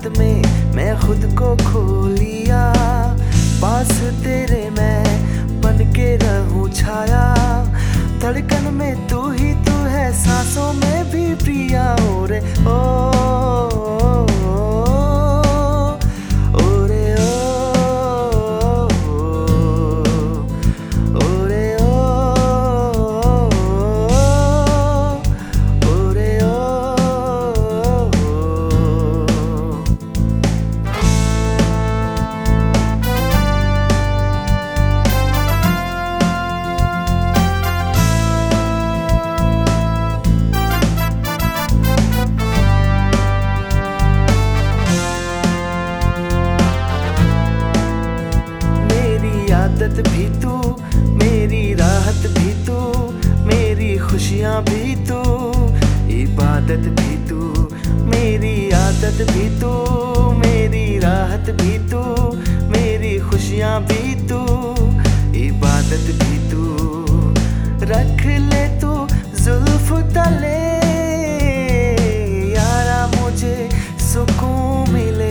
रात में मैं खुद को खो लिया। पास तेरे मैं बन के रहूं छाया। धड़कन में तू ही तू है, सांसों में भी प्रिया। ओ रे ओ, आदत भी तू, मेरी राहत भी तू, मेरी खुशियाँ भी तू, इबादत भी तू। मेरी आदत भी तू, मेरी राहत भी तू, मेरी खुशियाँ भी तू, इबादत भी तू। रख ले तू जुल्फ तले यारा, मुझे सुकून मिले।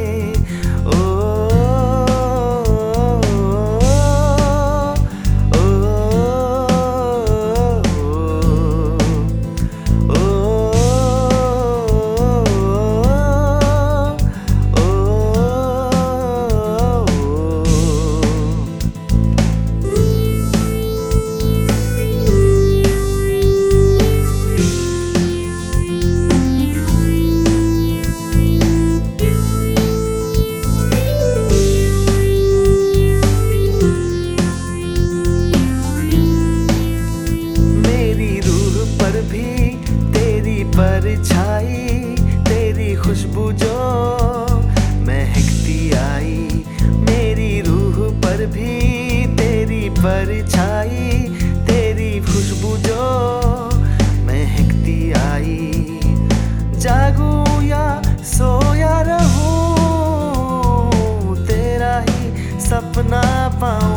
परछाई तेरी खुशबू जो महकती आई, मेरी रूह पर भी तेरी परछाई, तेरी खुशबू जो महकती आई। जागूं या सोया रहूं, तेरा ही सपना पाऊं।